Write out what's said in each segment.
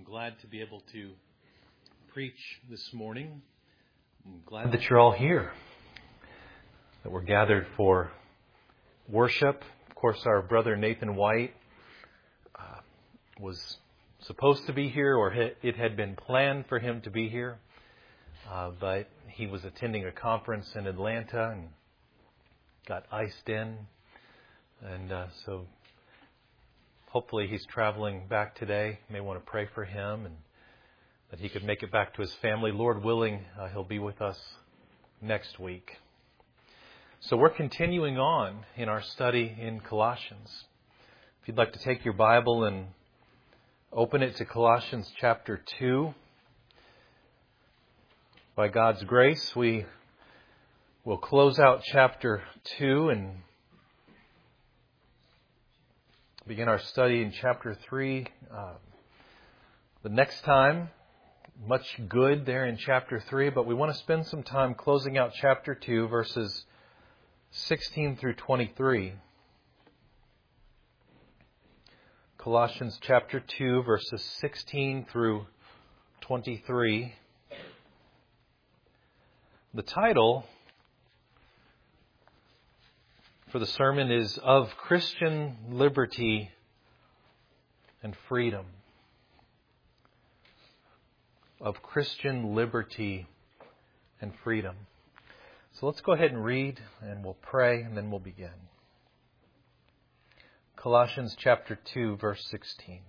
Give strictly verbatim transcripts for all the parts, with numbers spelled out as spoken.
glad to be able to preach this morning. I'm glad that you're all here, that we're gathered for worship. Of course, our brother Nathan White uh, was supposed to be here, or it had been planned for him to be here, uh, but he was attending a conference in Atlanta and got iced in, and uh, so hopefully he's traveling back today. You may want to pray for him and that he could make it back to his family. Lord willing, uh, he'll be with us next week. So we're continuing on in our study in Colossians. If you'd like to take your Bible and open it to Colossians chapter two. By God's grace, we will close out chapter two and begin our study in chapter three. Uh, the next time, much good there in chapter three, but we want to spend some time closing out chapter two, verses sixteen through twenty-three. Colossians chapter two, verses sixteen through twenty-three. The title for the sermon is Of Christian Liberty and Freedom. Of Christian Liberty and Freedom. So let's go ahead and read, and we'll pray, and then we'll begin. Colossians chapter two, verse sixteen.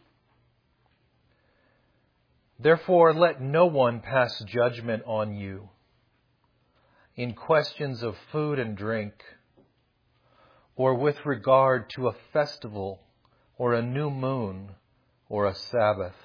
Therefore, let no one pass judgment on you in questions of food and drink, or with regard to a festival, or a new moon, or a Sabbath.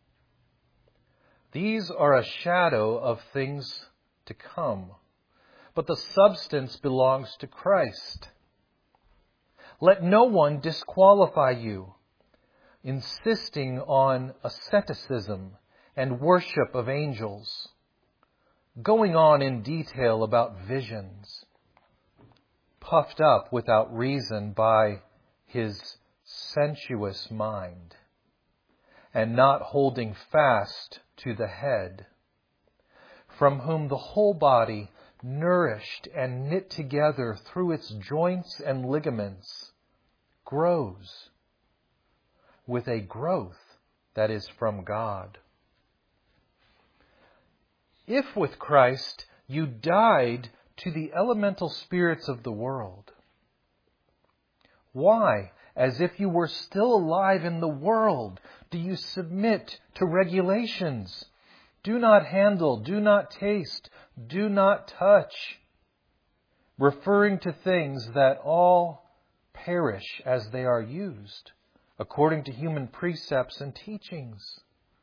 These are a shadow of things to come, but the substance belongs to Christ. Let no one disqualify you, insisting on asceticism and worship of angels, going on in detail about visions, puffed up without reason by his sensuous mind, and not holding fast to the head, from whom the whole body, nourished and knit together through its joints and ligaments, grows with a growth that is from God. If with Christ you died to the elemental spirits of the world, why, as if you were still alive in the world, do you submit to regulations? Do not handle, do not taste, do not touch, referring to things that all perish as they are used, according to human precepts and teachings.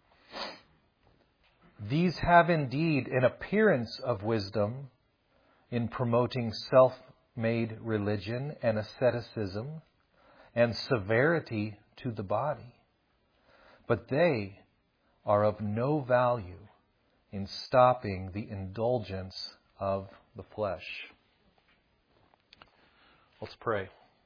These have indeed an appearance of wisdom in promoting self-made religion and asceticism and severity to the body, but they are of no value in stopping the indulgence of the flesh. Let's pray.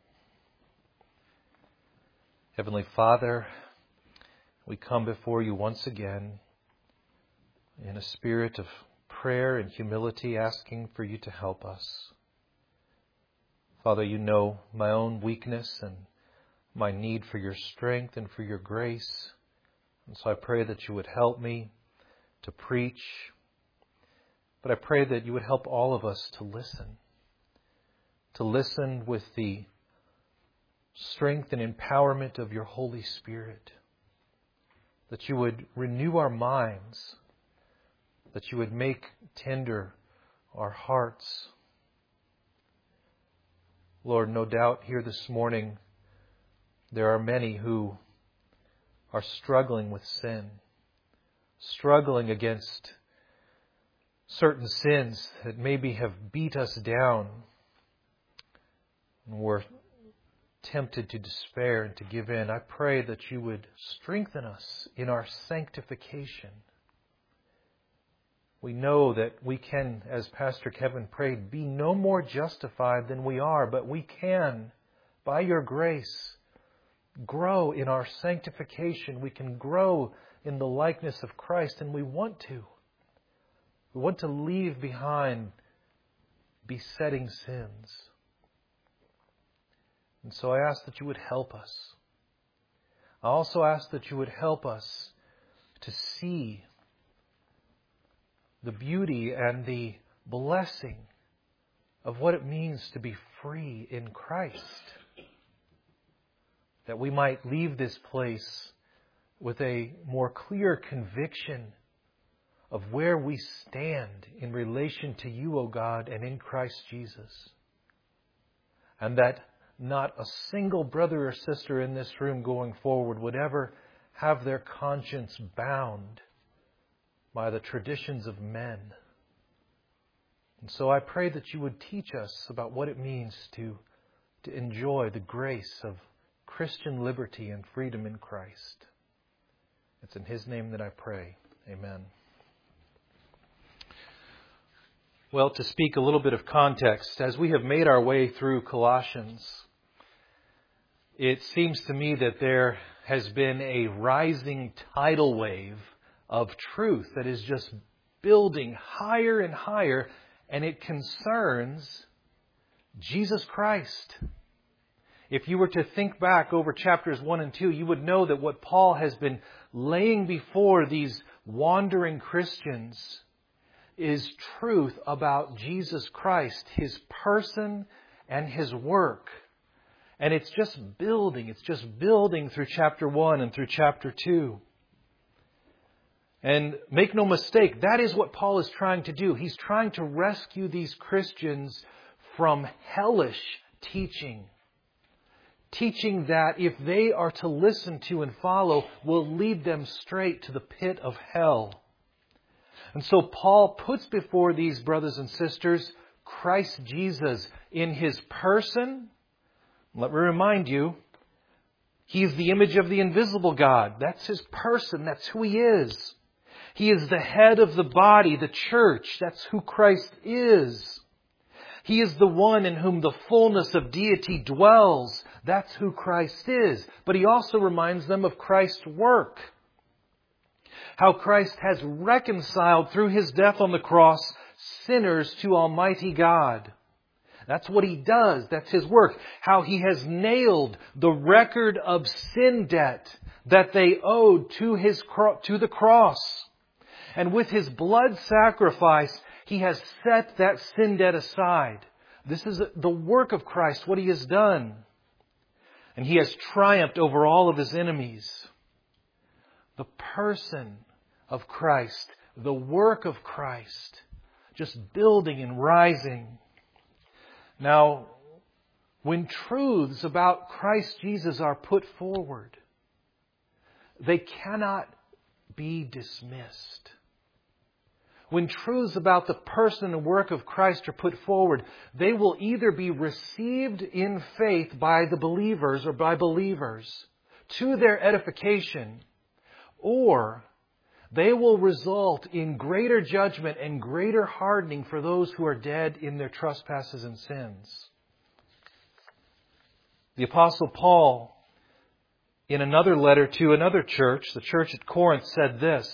Heavenly Father, we come before you once again in a spirit of prayer and humility, asking for you to help us. Father, you know my own weakness and my need for your strength and for your grace. And so I pray that you would help me to preach. But I pray that you would help all of us to listen. To listen with the strength and empowerment of your Holy Spirit. That you would renew our minds. That you would make tender our hearts. Lord, no doubt here this morning there are many who are struggling with sin, struggling against certain sins that maybe have beat us down, and we're tempted to despair and to give in. I pray that you would strengthen us in our sanctification. We know that we can, as Pastor Kevin prayed, be no more justified than we are, but we can, by your grace, grow in our sanctification. We can grow in the likeness of Christ, and we want to. We want to leave behind besetting sins. And so I ask that you would help us. I also ask that you would help us to see the beauty and the blessing of what it means to be free in Christ. That we might leave this place with a more clear conviction of where we stand in relation to you, O God, and in Christ Jesus. And that not a single brother or sister in this room going forward would ever have their conscience bound by the traditions of men. And so I pray that you would teach us about what it means to, to enjoy the grace of Christian liberty and freedom in Christ. It's in His name that I pray. Amen. Well, to speak a little bit of context, as we have made our way through Colossians, it seems to me that there has been a rising tidal wave of truth that is just building higher and higher, and it concerns Jesus Christ. If you were to think back over chapters one and two, you would know that what Paul has been laying before these wandering Christians is truth about Jesus Christ, His person and His work. And it's just building, it's just building through chapter one and through chapter two. And make no mistake, that is what Paul is trying to do. He's trying to rescue these Christians from hellish teaching. Teaching that, if they are to listen to and follow, will lead them straight to the pit of hell. And so Paul puts before these brothers and sisters Christ Jesus in His person. Let me remind you, He is the image of the invisible God. That's His person. That's who He is. He is the head of the body, the church. That's who Christ is. He is the one in whom the fullness of deity dwells. That's who Christ is. But he also reminds them of Christ's work. How Christ has reconciled through His death on the cross sinners to Almighty God. That's what He does. That's His work. How He has nailed the record of sin debt that they owed to His to the cross. And with His blood sacrifice, He has set that sin debt aside. This is the work of Christ, what He has done. And He has triumphed over all of His enemies. The person of Christ, the work of Christ, just building and rising. Now, when truths about Christ Jesus are put forward, they cannot be dismissed. When truths about the person and work of Christ are put forward, they will either be received in faith by the believers or by believers to their edification, or they will result in greater judgment and greater hardening for those who are dead in their trespasses and sins. The Apostle Paul, in another letter to another church, the church at Corinth, said this: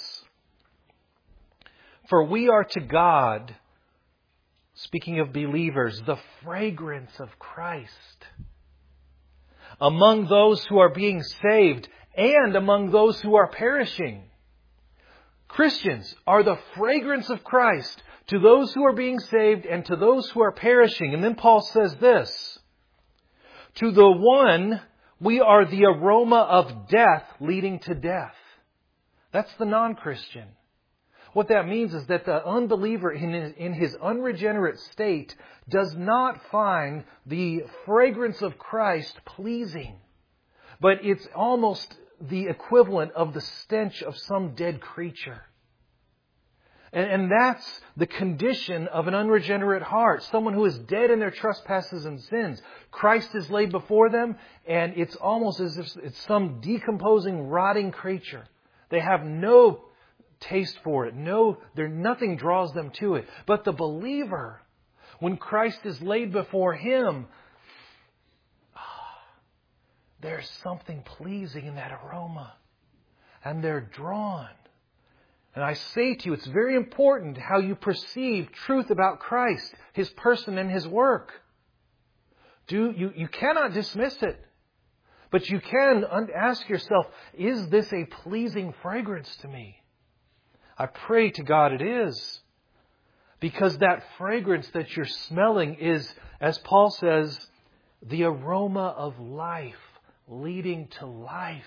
"For we are to God," speaking of believers, "the fragrance of Christ among those who are being saved and among those who are perishing." Christians are the fragrance of Christ to those who are being saved and to those who are perishing. And then Paul says this: "To the one, we are the aroma of death leading to death." That's the non-Christian. What that means is that the unbeliever in his, in his unregenerate state does not find the fragrance of Christ pleasing. But it's almost the equivalent of the stench of some dead creature. And, and that's the condition of an unregenerate heart. Someone who is dead in their trespasses and sins. Christ is laid before them, and it's almost as if it's some decomposing, rotting creature. They have no taste for it. No, there nothing draws them to it. But the believer, when Christ is laid before him, there's something pleasing in that aroma. and they're drawn. And I say to you, it's very important how you perceive truth about Christ, His person and His work. Do you, you cannot dismiss it. But you can ask yourself, is this a pleasing fragrance to me? I pray to God it is. Because that fragrance that you're smelling is, as Paul says, the aroma of life leading to life.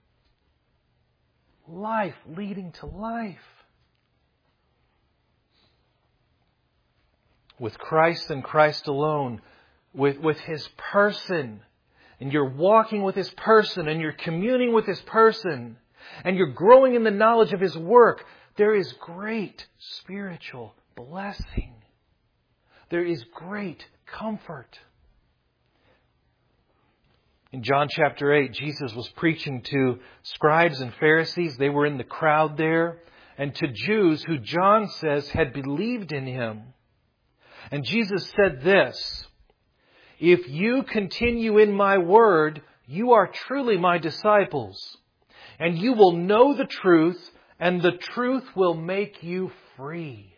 Life leading to life. With Christ and Christ alone, with, with His person, and you're walking with His person, and you're communing with His person, and you're growing in the knowledge of His work, there is great spiritual blessing. There is great comfort. In John chapter eight, Jesus was preaching to scribes and Pharisees. They were in the crowd there. And to Jews who John says had believed in Him. And Jesus said this, "If you continue in my word, you are truly my disciples. And you will know the truth, and the truth will make you free."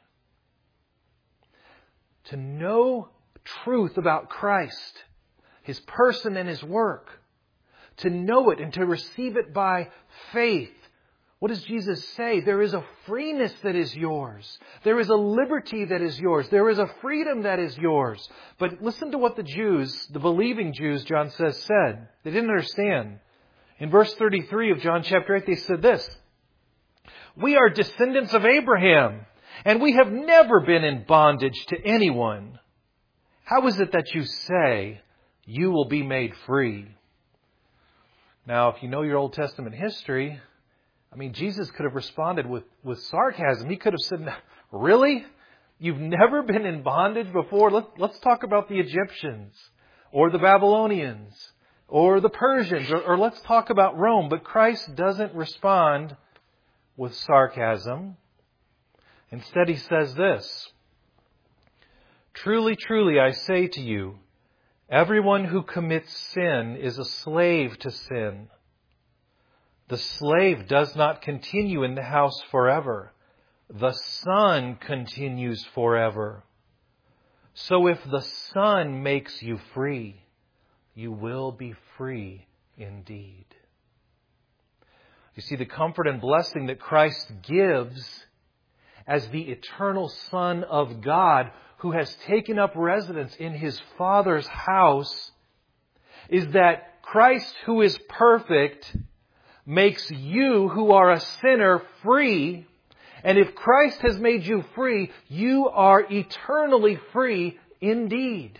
To know truth about Christ, His person and His work. To know it and to receive it by faith. What does Jesus say? There is a freeness that is yours. There is a liberty that is yours. There is a freedom that is yours. But listen to what the Jews, the believing Jews, John says, said. They didn't understand. In verse thirty-three of John chapter eight, they said this, "We are descendants of Abraham, and we have never been in bondage to anyone. How is it that you say, you will be made free?" Now, if you know your Old Testament history, I mean, Jesus could have responded with, with sarcasm. He could have said, "Really? You've never been in bondage before? Let, let's talk about the Egyptians or the Babylonians or the Persians, or, or let's talk about Rome." But Christ doesn't respond with sarcasm. Instead, He says this, "Truly, truly, I say to you, everyone who commits sin is a slave to sin. The slave does not continue in the house forever. The Son continues forever. So if the Son makes you free, you will be free indeed." You see, the comfort and blessing that Christ gives as the eternal Son of God, who has taken up residence in His Father's house, is that Christ, who is perfect, makes you, who are a sinner, free. And if Christ has made you free, you are eternally free indeed.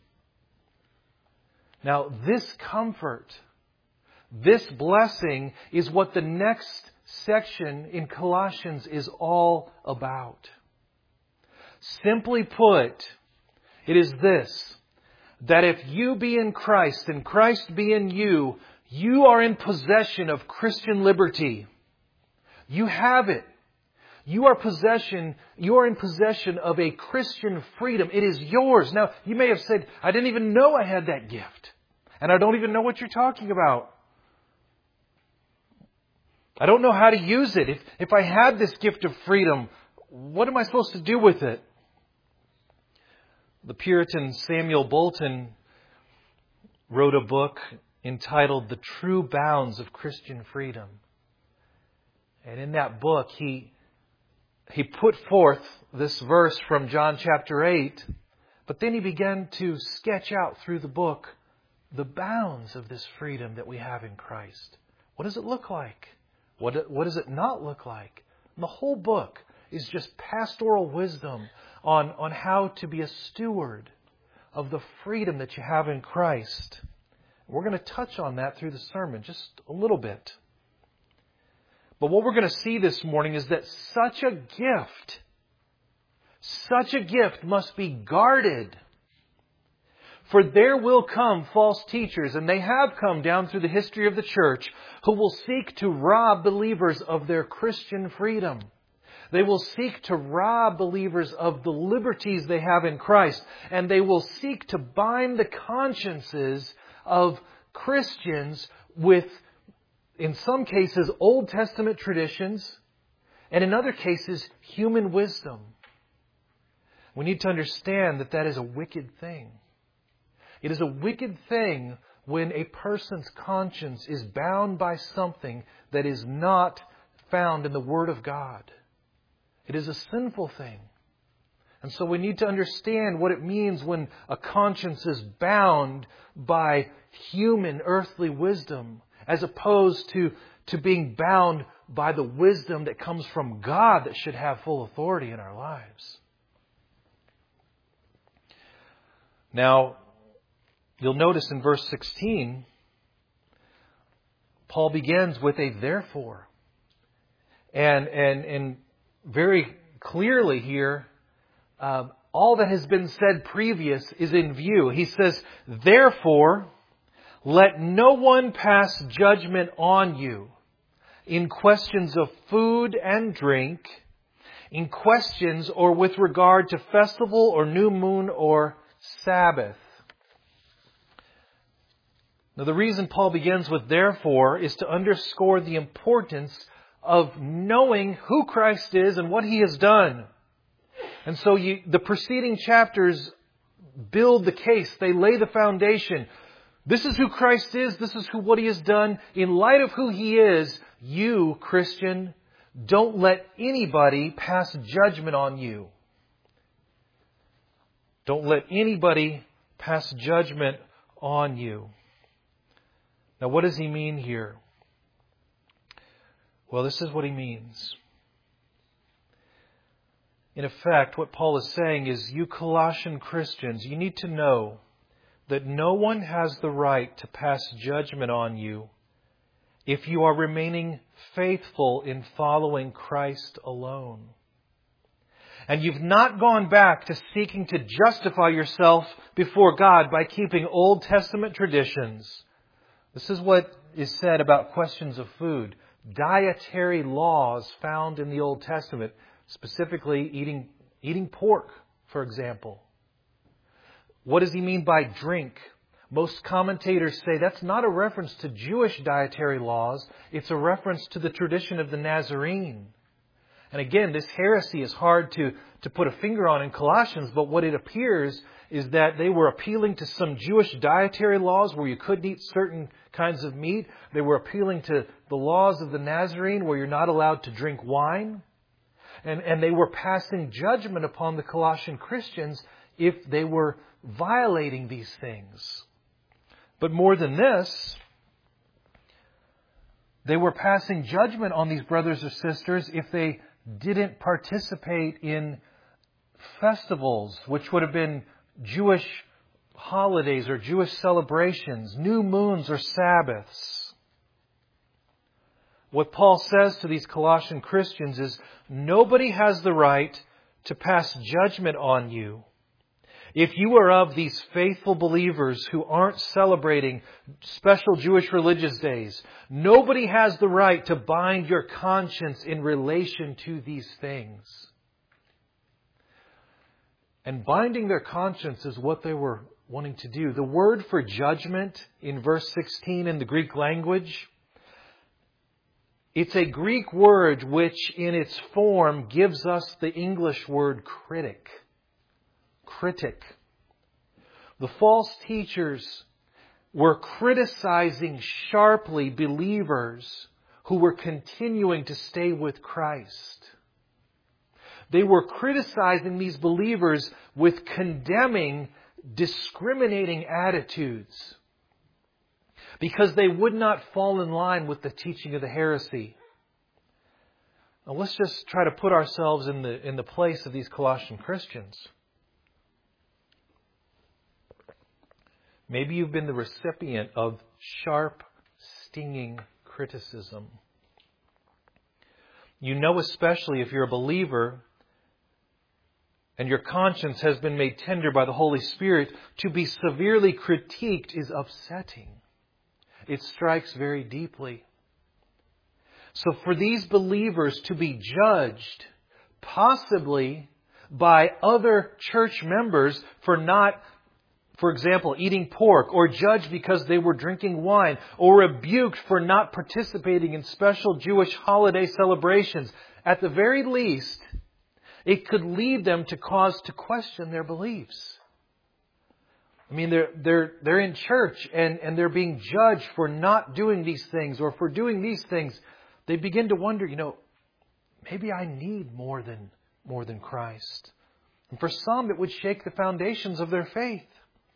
Now, this comfort, this blessing is what the next section in Colossians is all about. Simply put, it is this, that if you be in Christ and Christ be in you, you are in possession of Christian liberty. You have it. You are possession, you are in possession of a Christian freedom. It is yours. Now, you may have said, "I didn't even know I had that gift. And I don't even know what you're talking about. I don't know how to use it. If, if I had this gift of freedom, what am I supposed to do with it?" The Puritan Samuel Bolton wrote a book entitled "The True Bounds of Christian Freedom." And in that book, he he put forth this verse from John chapter eight, but then he began to sketch out through the book the bounds of this freedom that we have in Christ. What does it look like? What, what does it not look like? And the whole book is just pastoral wisdom on, on how to be a steward of the freedom that you have in Christ. We're going to touch on that through the sermon just a little bit. But what we're going to see this morning is that such a gift, such a gift must be guarded. For there will come false teachers, and they have come down through the history of the church, who will seek to rob believers of their Christian freedom. They will seek to rob believers of the liberties they have in Christ, and they will seek to bind the consciences of Christians with in some cases, Old Testament traditions, and in other cases, human wisdom. We need to understand that that is a wicked thing. It is a wicked thing when a person's conscience is bound by something that is not found in the Word of God. It is a sinful thing. And so we need to understand what it means when a conscience is bound by human earthly wisdom, as opposed to, to being bound by the wisdom that comes from God that should have full authority in our lives. Now, you'll notice in verse sixteen, Paul begins with a therefore. And, and, and very clearly here, uh, all that has been said previous is in view. He says, therefore, let no one pass judgment on you in questions of food and drink, in questions or with regard to festival or new moon or Sabbath. Now, the reason Paul begins with therefore is to underscore the importance of knowing who Christ is and what He has done. And so you, the preceding chapters build the case. They lay the foundation. This is who Christ is. This is who what He has done. In light of who He is, you, Christian, don't let anybody pass judgment on you. Don't let anybody pass judgment on you. Now, what does he mean here? Well, this is what he means. In effect, what Paul is saying is, you Colossian Christians, you need to know that no one has the right to pass judgment on you if you are remaining faithful in following Christ alone. And you've not gone back to seeking to justify yourself before God by keeping Old Testament traditions. This is what is said about questions of food. Dietary laws found in the Old Testament, specifically eating, eating pork, for example. What does he mean by drink? Most commentators say that's not a reference to Jewish dietary laws. It's a reference to the tradition of the Nazarene. And again, this heresy is hard to, to put a finger on in Colossians, but what it appears is that they were appealing to some Jewish dietary laws where you couldn't eat certain kinds of meat. They were appealing to the laws of the Nazarene where you're not allowed to drink wine. And, and they were passing judgment upon the Colossian Christians if they were violating these things. But more than this, they were passing judgment on these brothers or sisters if they didn't participate in festivals, which would have been Jewish holidays or Jewish celebrations, new moons or Sabbaths. What Paul says to these Colossian Christians is, nobody has the right to pass judgment on you. If you are of these faithful believers who aren't celebrating special Jewish religious days, nobody has the right to bind your conscience in relation to these things. And binding their conscience is what they were wanting to do. The word for judgment in verse sixteen in the Greek language, it's a Greek word which in its form gives us the English word critic. Critic. The false teachers were criticizing sharply believers who were continuing to stay with Christ. They were criticizing these believers with condemning, discriminating attitudes because they would not fall in line with the teaching of the heresy. Now let's just try to put ourselves in the, in the place of these Colossian Christians. Maybe you've been the recipient of sharp, stinging criticism. You know, especially if you're a believer and your conscience has been made tender by the Holy Spirit, to be severely critiqued is upsetting. It strikes very deeply. So for these believers to be judged, possibly by other church members for not for example, eating pork, or judged because they were drinking wine, or rebuked for not participating in special Jewish holiday celebrations, at the very least, it could lead them to cause to question their beliefs. I mean, they're, they're, they're in church and, and they're being judged for not doing these things or for doing these things. They begin to wonder, you know, maybe I need more than, more than Christ. And for some, it would shake the foundations of their faith.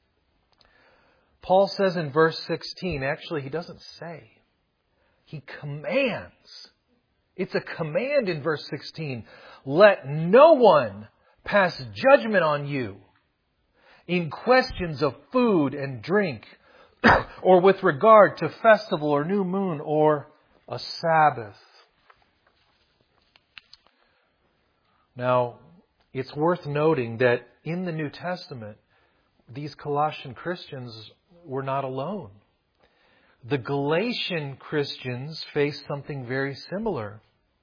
Paul says in verse sixteen, actually, he doesn't say. He commands. It's a command in verse sixteen. Let no one pass judgment on you in questions of food and drink, or with regard to festival or new moon or a Sabbath. Now, it's worth noting that in the New Testament, these Colossian Christians were not alone. The Galatian Christians faced something very similar.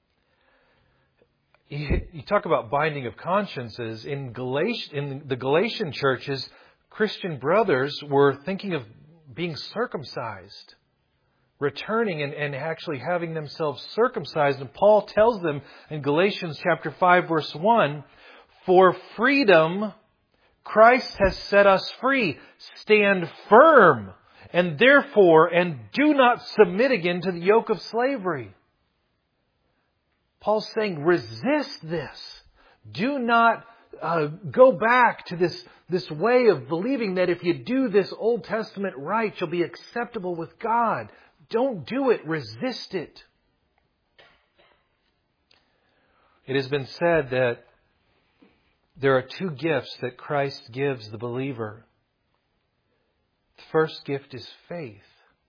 You talk about binding of consciences. In Galatia, in the Galatian churches, Christian brothers were thinking of being circumcised, returning and, and actually having themselves circumcised. And Paul tells them in Galatians chapter five, verse one, for freedom Christ has set us free. Stand firm, and therefore, and do not submit again to the yoke of slavery. Paul's saying, resist this. Do not uh, go back to this, this way of believing that if you do this Old Testament right, you'll be acceptable with God. Don't do it. Resist it. It has been said that there are two gifts that Christ gives the believer. The first gift is faith.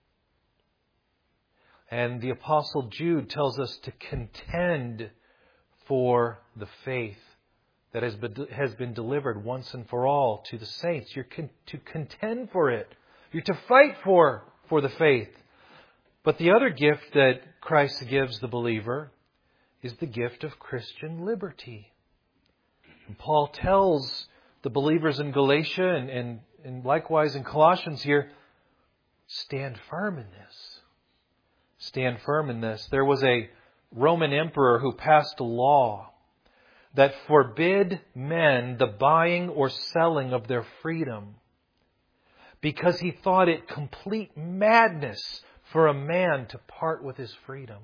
And the Apostle Jude tells us to contend for the faith that has been, has been delivered once and for all to the saints. You're con- to contend for it. You're to fight for, for the faith. But the other gift that Christ gives the believer is the gift of Christian liberty. And Paul tells the believers in Galatia and, and, and likewise in Colossians here, stand firm in this. Stand firm in this. There was a Roman emperor who passed a law that forbid men the buying or selling of their freedom because he thought it complete madness for a man to part with his freedom.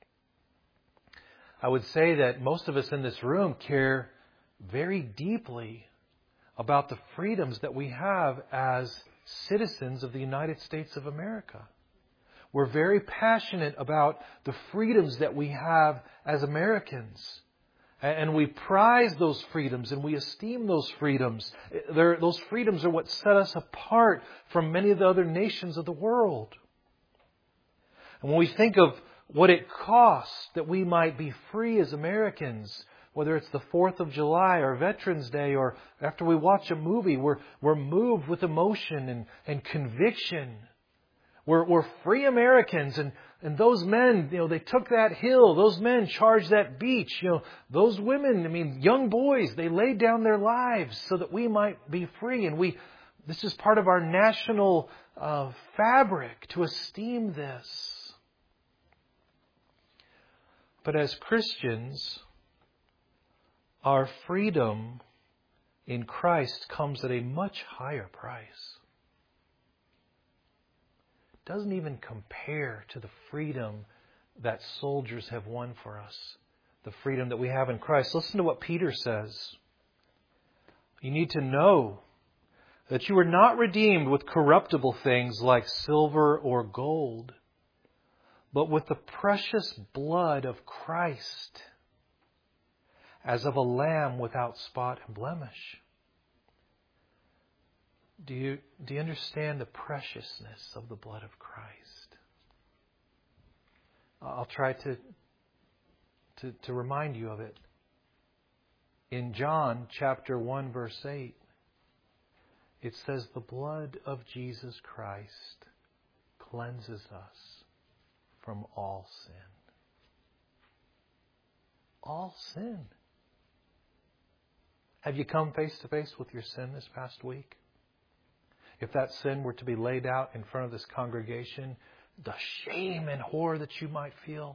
I would say that most of us in this room care very deeply about the freedoms that we have as citizens of the United States of America. We're very passionate about the freedoms that we have as Americans. And we prize those freedoms and we esteem those freedoms. They're, those freedoms are what set us apart from many of the other nations of the world. And when we think of what it costs that we might be free as Americans, whether it's the fourth of July or Veterans Day or after we watch a movie, we're, we're moved with emotion and, and conviction. We're, we're free Americans, and, and those men, you know, they took that hill. Those men charged that beach. You know, those women, I mean, young boys, they laid down their lives so that we might be free. And we, this is part of our national uh, fabric to esteem this. But as Christians, our freedom in Christ comes at a much higher price. Doesn't even compare to the freedom that soldiers have won for us. The freedom that we have in Christ. Listen to what Peter says. You need to know that you were not redeemed with corruptible things like silver or gold, but with the precious blood of Christ, as of a lamb without spot and blemish. Do you, do you understand the preciousness of the blood of Christ? I'll try to, to, to remind you of it. In John chapter one, verse eight, it says, the blood of Jesus Christ cleanses us from all sin. All sin. Have you come face to face with your sin this past week? if that sin were to be laid out in front of this congregation, the shame and horror that you might feel.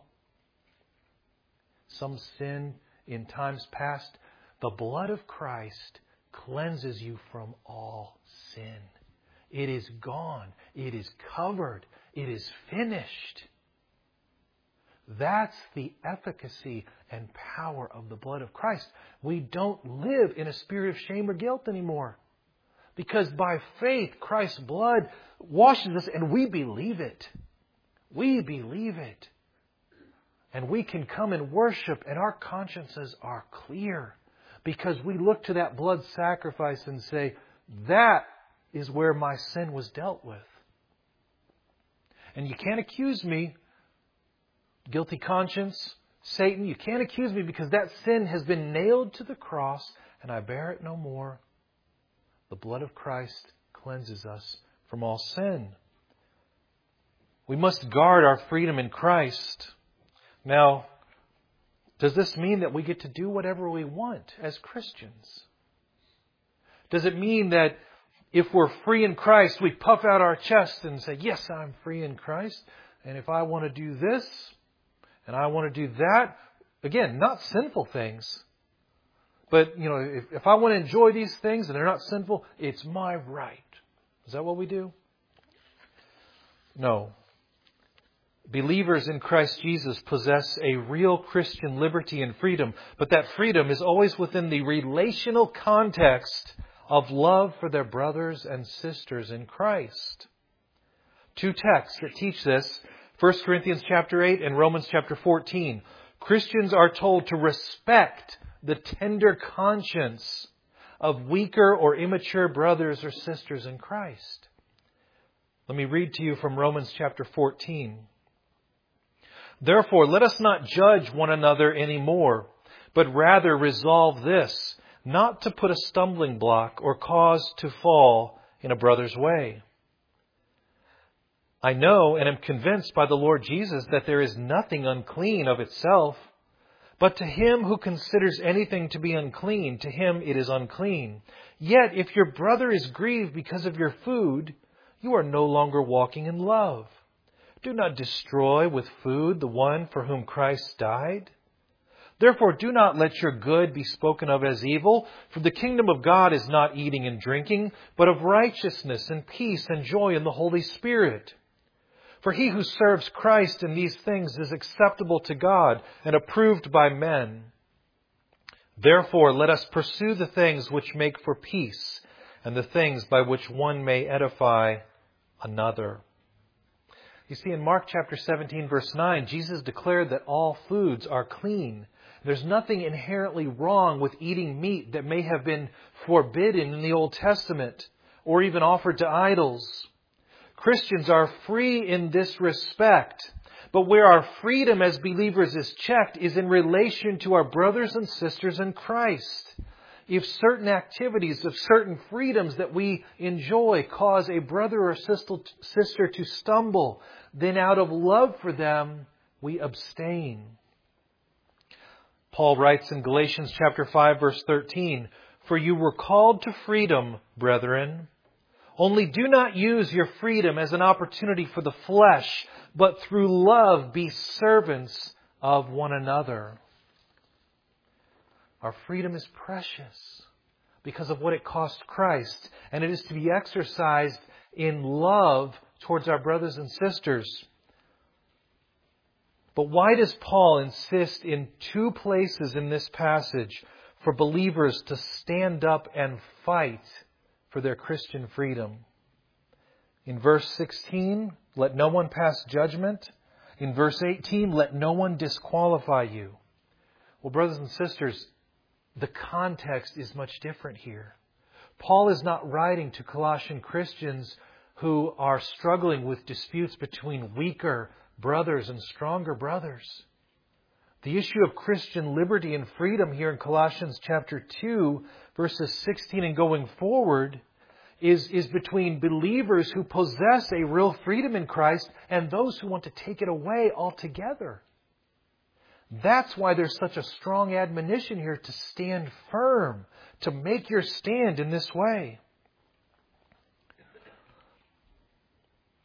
Some sin in times past, the blood of Christ cleanses you from all sin. It is gone. It is covered. It is finished. That's the efficacy and power of the blood of Christ. We don't live in a spirit of shame or guilt anymore. Because by faith, Christ's blood washes us and we believe it. We believe it. And we can come and worship and our consciences are clear. Because we look to that blood sacrifice and say, that is where my sin was dealt with. And you can't accuse me, guilty conscience, Satan, you can't accuse me because that sin has been nailed to the cross and I bear it no more. The blood of Christ cleanses us from all sin. We must guard our freedom in Christ. Now, does this mean that we get to do whatever we want as Christians? Does it mean that if we're free in Christ, we puff out our chest and say, yes, I'm free in Christ. And if I want to do this and I want to do that, again, not sinful things. But, you know, if, if I want to enjoy these things and they're not sinful, it's my right. Is that what we do? No. Believers in Christ Jesus possess a real Christian liberty and freedom, but that freedom is always within the relational context of love for their brothers and sisters in Christ. Two texts that teach this, First Corinthians chapter eight and Romans chapter fourteen. Christians are told to respect the tender conscience of weaker or immature brothers or sisters in Christ. Let me read to you from Romans chapter fourteen. Therefore, let us not judge one another anymore, but rather resolve this, not to put a stumbling block or cause to fall in a brother's way. I know and am convinced by the Lord Jesus that there is nothing unclean of itself, but to him who considers anything to be unclean, to him it is unclean. Yet if your brother is grieved because of your food, you are no longer walking in love. Do not destroy with food the one for whom Christ died. Therefore, do not let your good be spoken of as evil, for the kingdom of God is not eating and drinking, but of righteousness and peace and joy in the Holy Spirit. For he who serves Christ in these things is acceptable to God and approved by men. Therefore, let us pursue the things which make for peace and the things by which one may edify another. You see, in Mark chapter seventeen, verse nine, Jesus declared that all foods are clean. There's nothing inherently wrong with eating meat that may have been forbidden in the Old Testament or even offered to idols. Christians are free in this respect. But where our freedom as believers is checked is in relation to our brothers and sisters in Christ. If certain activities of certain freedoms that we enjoy cause a brother or sister to stumble, then out of love for them, we abstain. Paul writes in Galatians chapter five, verse thirteen, "For you were called to freedom, brethren. Only do not use your freedom as an opportunity for the flesh, but through love be servants of one another." Our freedom is precious because of what it cost Christ, and it is to be exercised in love towards our brothers and sisters. But why does Paul insist in two places in this passage for believers to stand up and fight for their Christian freedom? In verse sixteen, let no one pass judgment. In verse eighteen, let no one disqualify you. Well, brothers and sisters, the context is much different here. Paul is not writing to Colossian Christians who are struggling with disputes between weaker brothers and stronger brothers. The issue of Christian liberty and freedom here in Colossians chapter two, verses sixteen and going forward, is, is between believers who possess a real freedom in Christ and those who want to take it away altogether. That's why there's such a strong admonition here to stand firm, to make your stand in this way.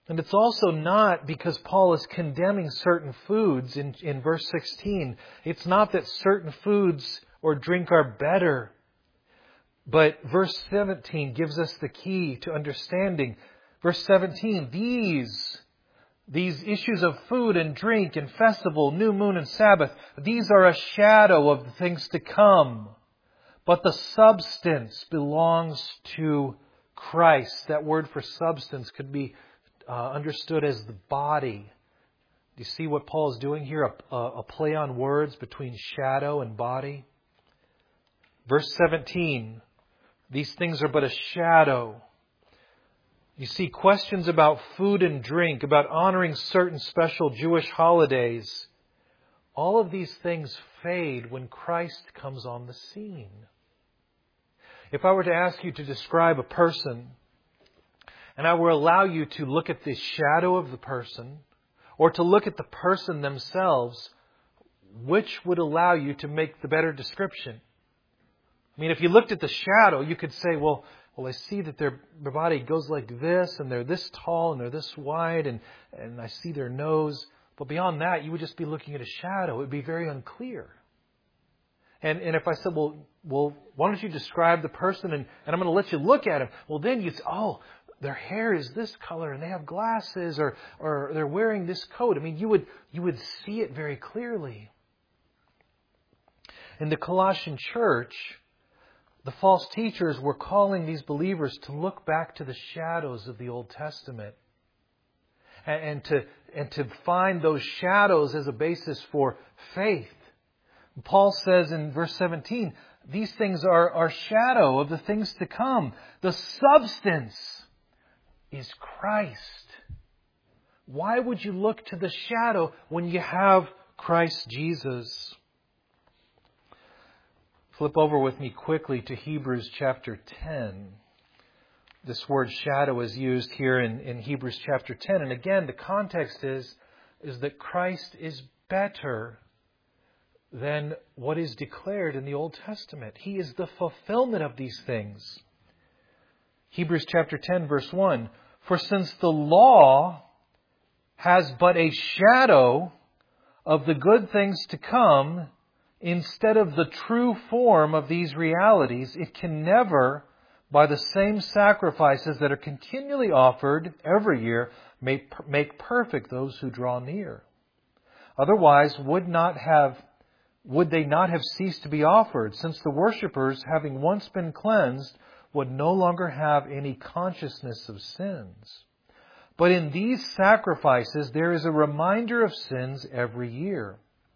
And it's also not because Paul is condemning certain foods in, in verse sixteen. It's not that certain foods or drink are better. But verse seventeen gives us the key to understanding. Verse seventeen, these, these issues of food and drink and festival, new moon and Sabbath, these are a shadow of the things to come. But the substance belongs to Christ. That word for substance could be uh, understood as the body. Do you see what Paul is doing here? A, a, a play on words between shadow and body. Verse seventeen, these things are but a shadow. You see, questions about food and drink, about honoring certain special Jewish holidays, all of these things fade when Christ comes on the scene. If I were to ask you to describe a person, and I were to allow you to look at the shadow of the person, or to look at the person themselves, which would allow you to make the better description? I mean, if you looked at the shadow, you could say, well, well, I see that their, their body goes like this, and they're this tall, and they're this wide, and, and I see their nose. But beyond that, you would just be looking at a shadow. It would be very unclear. And and if I said, well, well, why don't you describe the person, and, and I'm going to let you look at him. Well, then you'd say, oh, their hair is this color, and they have glasses, or or they're wearing this coat. I mean, you would you would see it very clearly. In the Colossian church, the false teachers were calling these believers to look back to the shadows of the Old Testament and, and to and to find those shadows as a basis for faith. Paul says in verse seventeen, these things are, are shadow of the things to come. The substance is Christ. Why would you look to the shadow when you have Christ Jesus? Flip over with me quickly to Hebrews chapter ten. This word shadow is used here in, in Hebrews chapter ten. And again, the context is, is that Christ is better than what is declared in the Old Testament. He is the fulfillment of these things. Hebrews chapter ten, verse one. For since the law has but a shadow of the good things to come, instead of the true form of these realities, it can never, by the same sacrifices that are continually offered every year, make, make perfect those who draw near. Otherwise, would not have, would they not have ceased to be offered, since the worshippers, having once been cleansed, would no longer have any consciousness of sins. But in these sacrifices, there is a reminder of sins every year.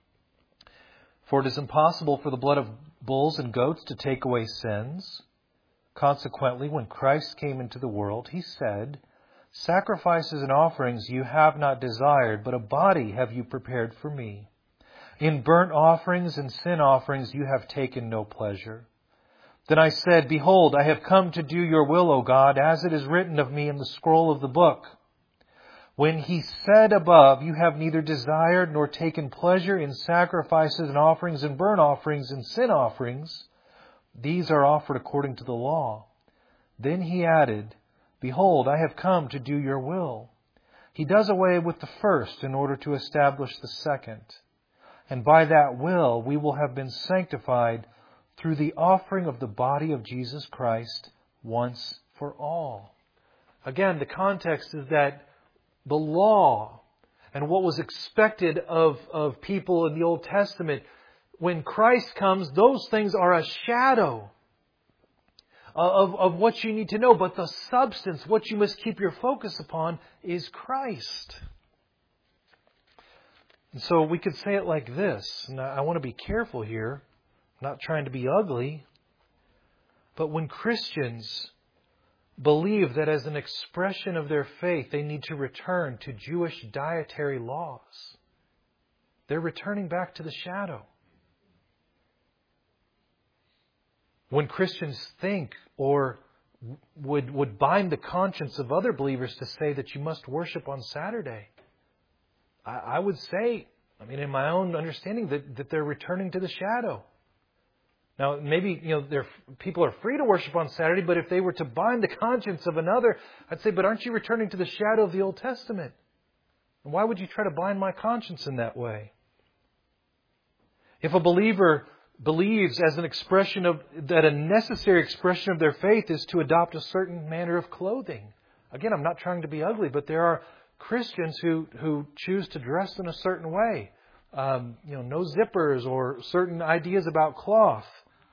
For it is impossible for the blood of bulls and goats to take away sins. Consequently, when Christ came into the world, He said, sacrifices and offerings you have not desired, but a body have you prepared for me. In burnt offerings and sin offerings you have taken no pleasure. Then I said, behold, I have come to do your will, O God, as it is written of me in the scroll of the book. When He said above, you have neither desired nor taken pleasure in sacrifices and offerings and burnt offerings and sin offerings, these are offered according to the law. Then He added, behold, I have come to do your will. He does away with the first in order to establish the second. And by that will we will have been sanctified through the offering of the body of Jesus Christ once for all. Again, the context is that the law and what was expected of, of people in the Old Testament, when Christ comes, those things are a shadow of, of what you need to know. But the substance, what you must keep your focus upon, is Christ. And so we could say it like this, and I want to be careful here, I'm not trying to be ugly, but when Christians believe that as an expression of their faith, they need to return to Jewish dietary laws, they're returning back to the shadow. When Christians think or would, would bind the conscience of other believers to say that you must worship on Saturday, I, I would say, I mean, in my own understanding, that, that they're returning to the shadow. Now, maybe, you know, they're, people are free to worship on Saturday, but if they were to bind the conscience of another, I'd say, but aren't you returning to the shadow of the Old Testament? And why would you try to bind my conscience in that way? If a believer believes as an expression of, that a necessary expression of their faith is to adopt a certain manner of clothing. Again, I'm not trying to be ugly, but there are Christians who, who choose to dress in a certain way. Um, you know, no zippers or certain ideas about cloth.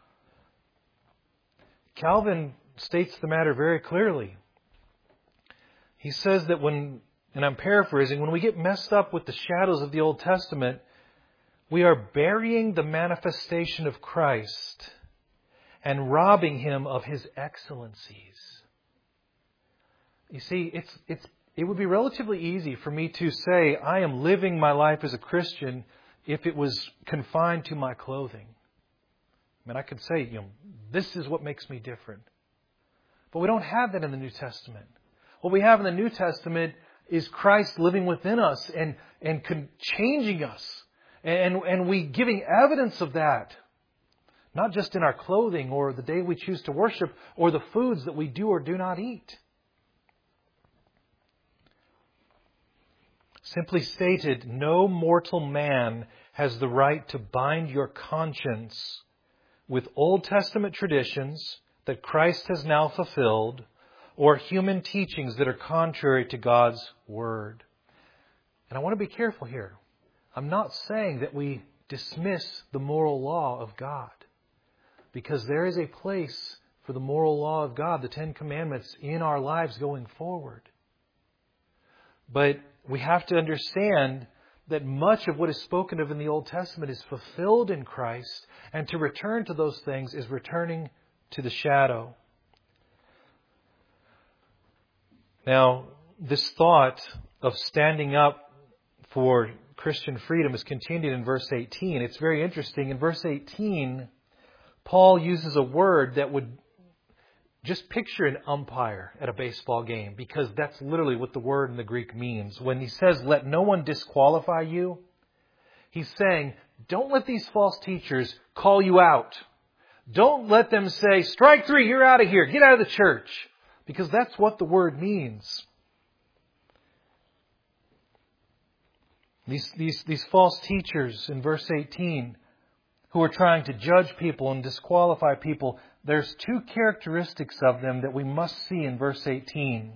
Calvin states the matter very clearly. He says that when, and I'm paraphrasing, when we get messed up with the shadows of the Old Testament, we are burying the manifestation of Christ and robbing Him of His excellencies. You see, it's it's it would be relatively easy for me to say I am living my life as a Christian if it was confined to my clothing. I mean, I could say, you know, this is what makes me different. But we don't have that in the New Testament. What we have in the New Testament is Christ living within us and, and con- changing us. And, and we giving evidence of that. Not just in our clothing or the day we choose to worship or the foods that we do or do not eat. Simply stated, no mortal man has the right to bind your conscience with Old Testament traditions that Christ has now fulfilled or human teachings that are contrary to God's Word. And I want to be careful here. I'm not saying that we dismiss the moral law of God, because there is a place for the moral law of God, the Ten Commandments, in our lives going forward. But we have to understand that much of what is spoken of in the Old Testament is fulfilled in Christ, and to return to those things is returning to the shadow. Now, this thought of standing up for Christian freedom is continued in verse eighteen. It's very interesting. In verse eighteen, Paul uses a word that would just picture an umpire at a baseball game, because that's literally what the word in the Greek means. When he says, let no one disqualify you, he's saying, don't let these false teachers call you out. Don't let them say, strike three, you're out of here, get out of the church. Because that's what the word means. These, these, these false teachers in verse eighteen, who are trying to judge people and disqualify people, there's two characteristics of them that we must see in verse eighteen.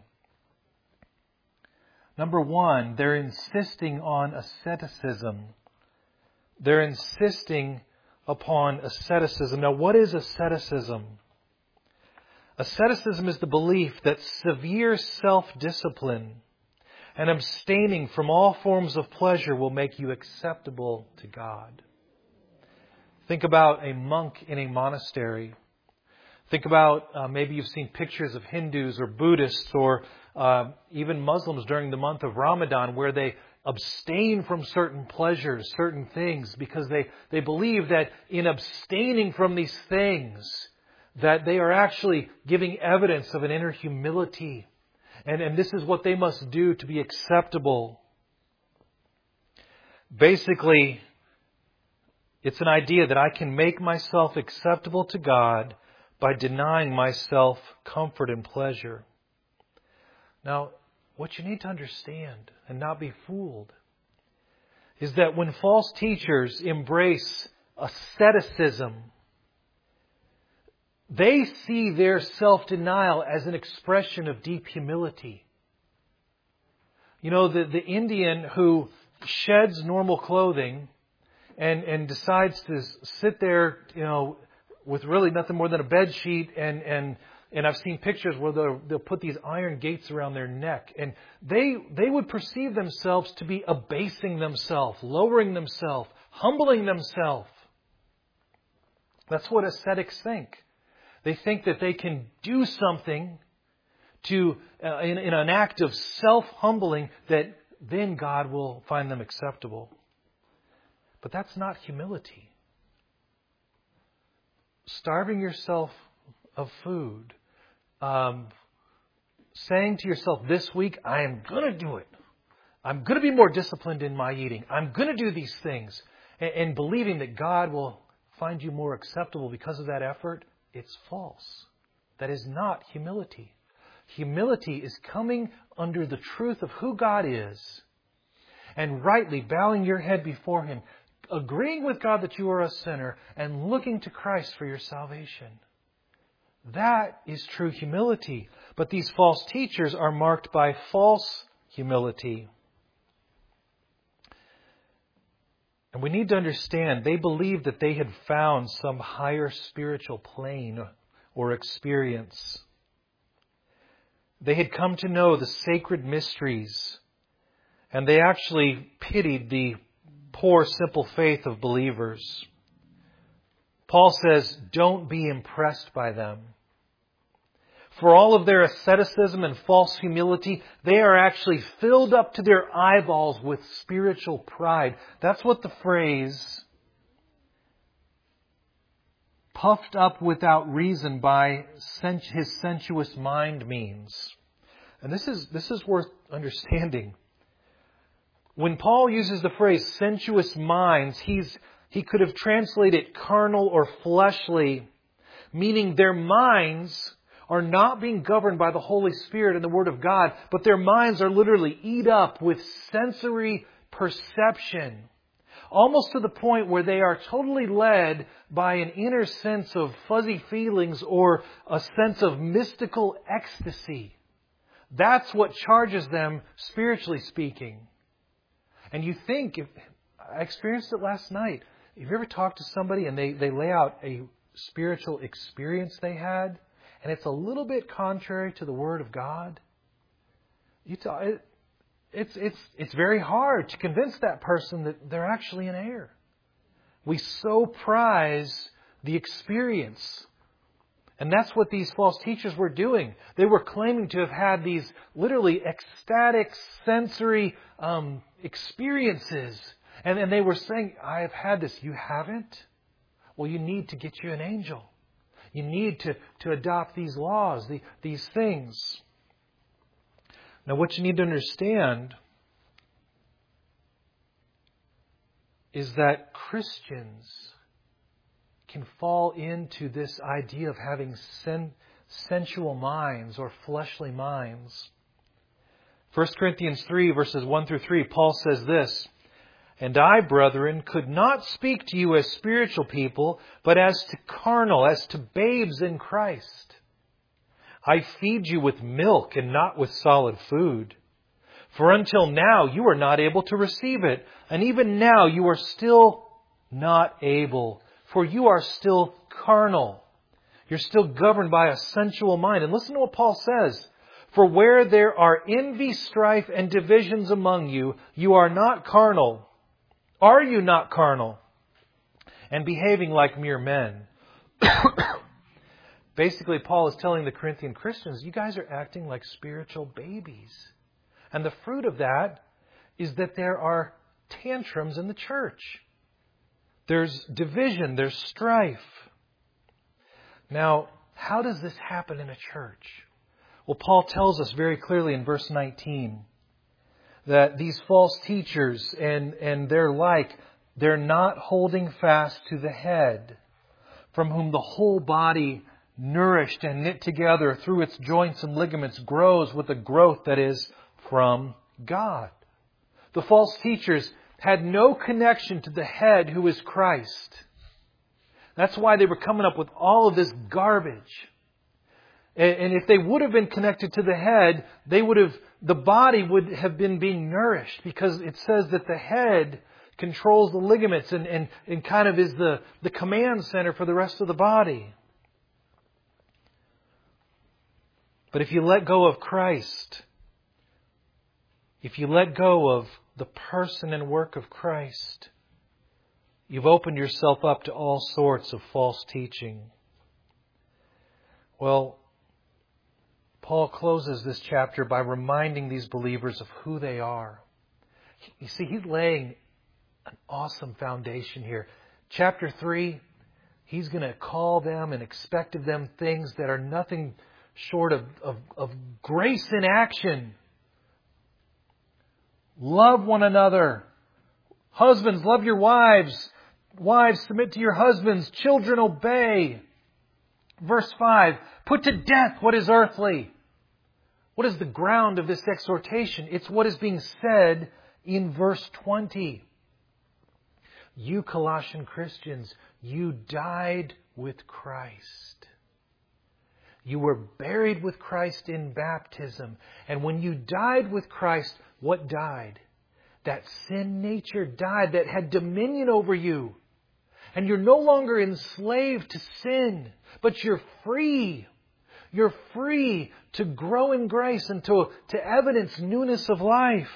Number one, they're insisting on asceticism. They're insisting upon asceticism. Now, what is asceticism? Asceticism is the belief that severe self-discipline and abstaining from all forms of pleasure will make you acceptable to God. Think about a monk in a monastery. Think about uh, maybe you've seen pictures of Hindus or Buddhists or uh, even Muslims during the month of Ramadan, where they abstain from certain pleasures, certain things, because they, they believe that in abstaining from these things, that they are actually giving evidence of an inner humility. And, and this is what they must do to be acceptable. Basically, it's an idea that I can make myself acceptable to God by denying myself comfort and pleasure. Now, what you need to understand and not be fooled is that when false teachers embrace asceticism, they see their self-denial as an expression of deep humility. You know, the, the Indian who sheds normal clothing and, and decides to sit there, you know, with really nothing more than a bed sheet, and, and, and I've seen pictures where they'll, they'll put these iron gates around their neck, and they, they would perceive themselves to be abasing themselves, lowering themselves, humbling themselves. That's what ascetics think. They think that they can do something to uh, in, in an act of self-humbling that then God will find them acceptable. But that's not humility. Starving yourself of food, um, saying to yourself, this week I am going to do it. I'm going to be more disciplined in my eating. I'm going to do these things. And, and believing that God will find you more acceptable because of that effort, it's false. That is not humility. Humility is coming under the truth of who God is and rightly bowing your head before Him, agreeing with God that you are a sinner and looking to Christ for your salvation. That is true humility. But these false teachers are marked by false humility. And we need to understand, they believed that they had found some higher spiritual plane or experience. They had come to know the sacred mysteries, and they actually pitied the poor, simple faith of believers. Paul says, don't be impressed by them. For all of their asceticism and false humility, they are actually filled up to their eyeballs with spiritual pride. That's what the phrase, puffed up without reason by his sensuous mind, means. And this is, this is worth understanding. When Paul uses the phrase sensuous minds, he's, he could have translated carnal or fleshly, meaning their minds are not being governed by the Holy Spirit and the Word of God, but their minds are literally eat up with sensory perception, almost to the point where they are totally led by an inner sense of fuzzy feelings or a sense of mystical ecstasy. That's what charges them, spiritually speaking. And you think, if, I experienced it last night. Have you ever talked to somebody and they, they lay out a spiritual experience they had, and it's a little bit contrary to the Word of God? You tell, it, it's, it's, it's very hard to convince that person that they're actually in error. We so prize the experience. And that's what these false teachers were doing. They were claiming to have had these literally ecstatic sensory um, experiences. And, and they were saying, I have had this. You haven't? Well, you need to get you an angel. You need to, to adopt these laws, the, these things. Now, what you need to understand is that Christians can fall into this idea of having sen- sensual minds or fleshly minds. First Corinthians three, verses one through three, Paul says this, "And I, brethren, could not speak to you as spiritual people, but as to carnal, as to babes in Christ. I feed you with milk and not with solid food. For until now you were not able to receive it, and even now you are still not able, for you are still carnal." You're still governed by a sensual mind. And listen to what Paul says. "For where there are envy, strife, and divisions among you, you are not carnal. Are you not carnal? And behaving like mere men?" Basically, Paul is telling the Corinthian Christians, you guys are acting like spiritual babies. And the fruit of that is that there are tantrums in the church. There's division, there's strife. Now, how does this happen in a church? Well, Paul tells us very clearly in verse nineteen that these false teachers and, and their like, they're not holding fast to the head, from whom the whole body, nourished and knit together through its joints and ligaments, grows with a growth that is from God. The false teachers had no connection to the head, who is Christ. That's why they were coming up with all of this garbage. And if they would have been connected to the head, they would have, the body would have been being nourished, because it says that the head controls the ligaments and, and, and kind of is the, the command center for the rest of the body. But if you let go of Christ, if you let go of the person and work of Christ, you've opened yourself up to all sorts of false teaching. Well, Paul closes this chapter by reminding these believers of who they are. You see, he's laying an awesome foundation here. Chapter three, he's going to call them and expect of them things that are nothing short of, of, of grace in action. Love one another. Husbands, love your wives. Wives, submit to your husbands. Children, obey. Verse five, put to death what is earthly. What is the ground of this exhortation? It's what is being said in verse twenty. You Colossian Christians, you died with Christ. You were buried with Christ in baptism. And when you died with Christ, what died? That sin nature died that had dominion over you. And you're no longer enslaved to sin, but you're free. You're free to grow in grace and to, to evidence newness of life.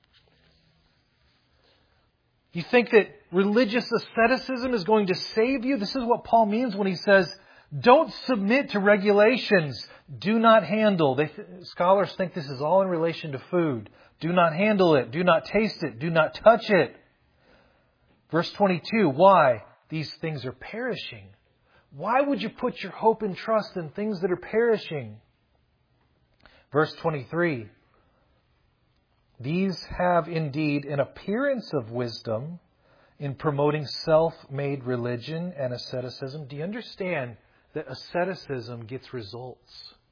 You think that religious asceticism is going to save you? This is what Paul means when he says, don't submit to regulations. Do not handle. They, scholars think this is all in relation to food. Do not handle it. Do not taste it. Do not touch it. Verse twenty-two, why? These things are perishing. Why would you put your hope and trust in things that are perishing? Verse twenty-three, these have indeed an appearance of wisdom in promoting self-made religion and asceticism. Do you understand that asceticism gets results?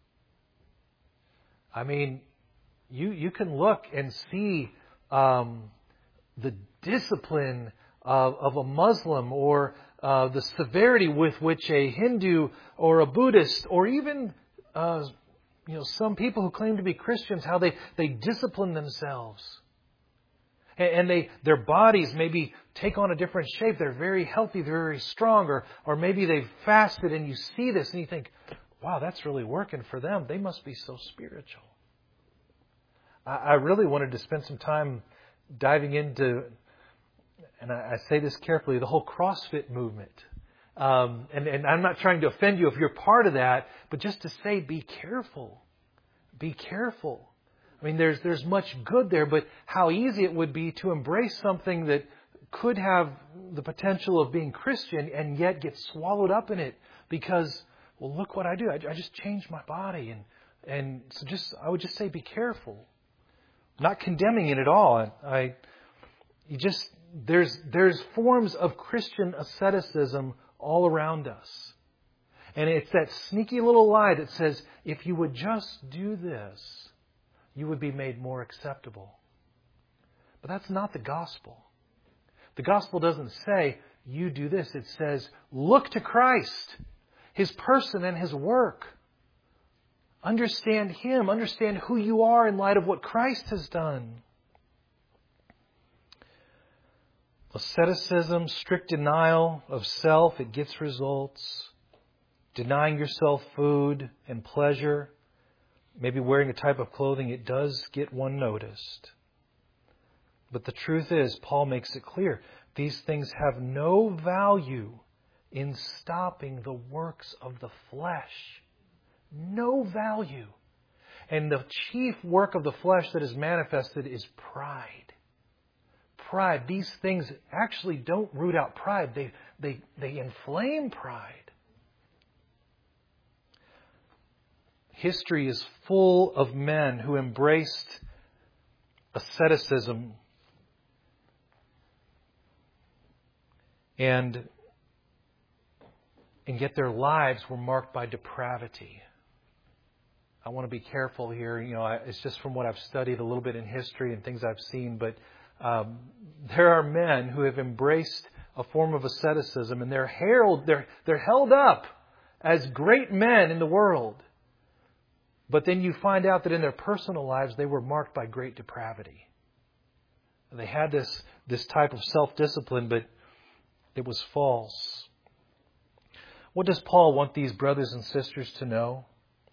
I mean, you you can look and see um, the discipline of, of a Muslim, or uh, the severity with which a Hindu or a Buddhist, or even uh, you know some people who claim to be Christians, how they, they discipline themselves. And, and they their bodies maybe take on a different shape. They're very healthy, they're very strong, or, or maybe they've fasted and you see this and you think, wow, that's really working for them. They must be so spiritual. I, I really wanted to spend some time diving into, and I, I say this carefully, the whole CrossFit movement. Um, and, and I'm not trying to offend you if you're part of that, but just to say, be careful. Be careful. I mean, there's there's much good there, but how easy it would be to embrace something that could have the potential of being Christian and yet get swallowed up in it because, well, look what I do. I, I just changed my body. And, and so just, I would just say, be careful. Not condemning it at all. I, I you just, there's, there's forms of Christian asceticism all around us. And it's that sneaky little lie that says, if you would just do this, you would be made more acceptable. But that's not the gospel. The gospel doesn't say, you do this. It says, look to Christ, His person and His work. Understand Him. Understand who you are in light of what Christ has done. Asceticism, strict denial of self, it gets results. Denying yourself food and pleasure, maybe wearing a type of clothing, it does get one noticed. But the truth is, Paul makes it clear, these things have no value in stopping the works of the flesh. No value. And the chief work of the flesh that is manifested is pride. Pride. These things actually don't root out pride. They, they, they inflame pride. History is full of men who embraced asceticism and, and yet their lives were marked by depravity. I want to be careful here. You know, it's just from what I've studied a little bit in history and things I've seen, but um, there are men who have embraced a form of asceticism, and they're heralded, they're they're held up as great men in the world. But then you find out that in their personal lives, they were marked by great depravity. They had this, this type of self-discipline, but it was false. What does Paul want these brothers and sisters to know?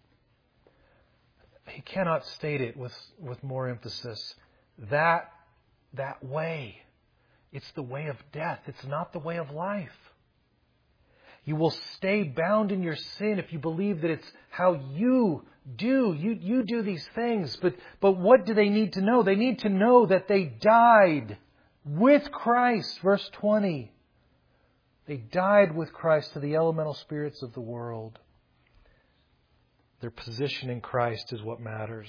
He cannot state it with, with more emphasis. That, that way, it's the way of death. It's not the way of life. You will stay bound in your sin if you believe that it's how you do. You, you do these things. But, but what do they need to know? They need to know that they died with Christ. Verse twenty. They died with Christ to the elemental spirits of the world. Their position in Christ is what matters.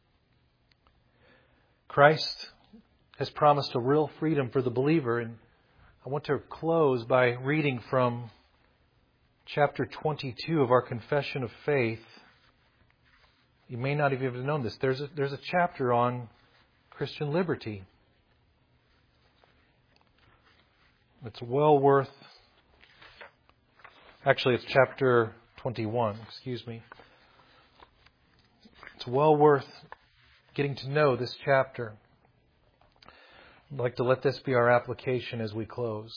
Christ has promised a real freedom for the believer, and I want to close by reading from chapter twenty-two of our Confession of Faith. You may not have even known this. There's a, there's a chapter on Christian liberty. It's well worth... Actually, it's chapter twenty-one, excuse me. It's well worth getting to know this chapter. I'd like to let this be our application as we close.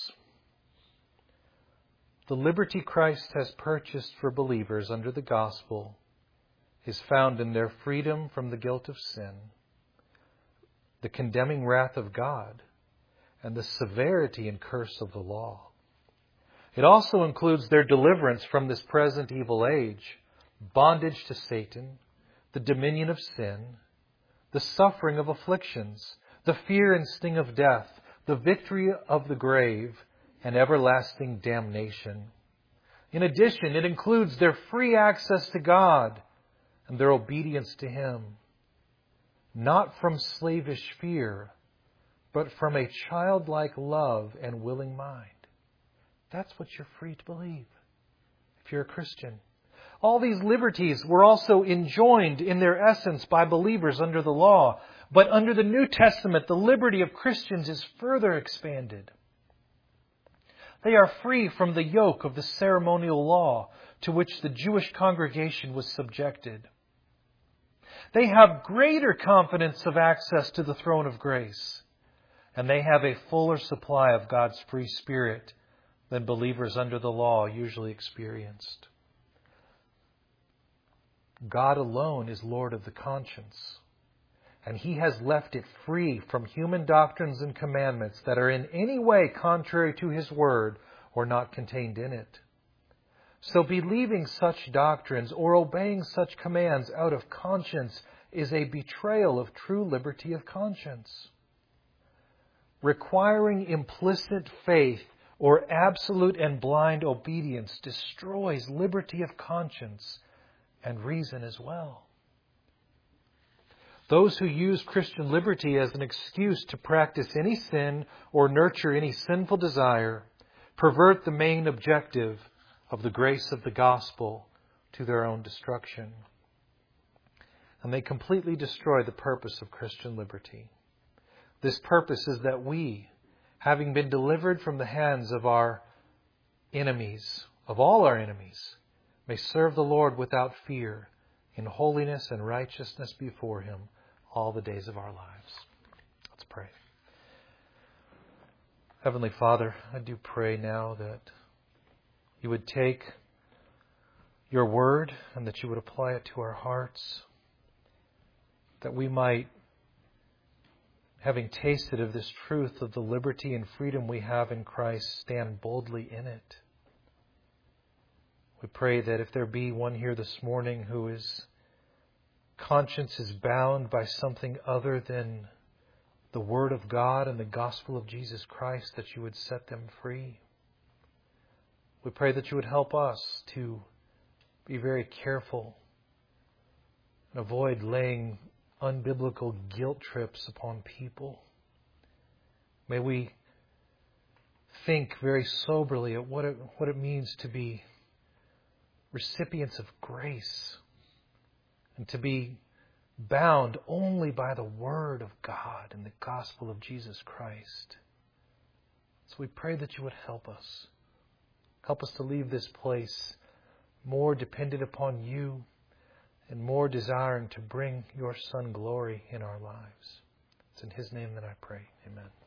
The liberty Christ has purchased for believers under the gospel is found in their freedom from the guilt of sin, the condemning wrath of God, and the severity and curse of the law. It also includes their deliverance from this present evil age, bondage to Satan, the dominion of sin, the suffering of afflictions, the fear and sting of death, the victory of the grave, and everlasting damnation. In addition, it includes their free access to God and their obedience to Him, not from slavish fear, but from a childlike love and willing mind. That's what you're free to believe if you're a Christian. All these liberties were also enjoined in their essence by believers under the law. But under the New Testament, the liberty of Christians is further expanded. They are free from the yoke of the ceremonial law to which the Jewish congregation was subjected. They have greater confidence of access to the throne of grace, and they have a fuller supply of God's free Spirit than believers under the law usually experienced. God alone is Lord of the conscience, and He has left it free from human doctrines and commandments that are in any way contrary to His Word or not contained in it. So believing such doctrines or obeying such commands out of conscience is a betrayal of true liberty of conscience. Requiring implicit faith or absolute and blind obedience destroys liberty of conscience and reason as well. Those who use Christian liberty as an excuse to practice any sin or nurture any sinful desire pervert the main objective of the grace of the gospel to their own destruction. And they completely destroy the purpose of Christian liberty. This purpose is that we, having been delivered from the hands of our enemies, of all our enemies, may serve the Lord without fear, in holiness and righteousness before Him all the days of our lives. Let's pray. Heavenly Father, I do pray now that You would take Your Word and that You would apply it to our hearts, that we might, having tasted of this truth of the liberty and freedom we have in Christ, stand boldly in it. We pray that if there be one here this morning who is conscience is bound by something other than the Word of God and the gospel of Jesus Christ, that You would set them free. We pray that You would help us to be very careful and avoid laying unbiblical guilt trips upon people. May we think very soberly at what it, what it means to be recipients of grace and to be bound only by the Word of God and the gospel of Jesus Christ. So we pray that You would help us. Help us to leave this place more dependent upon You and more desiring to bring Your Son glory in our lives. It's in His name that I pray. Amen.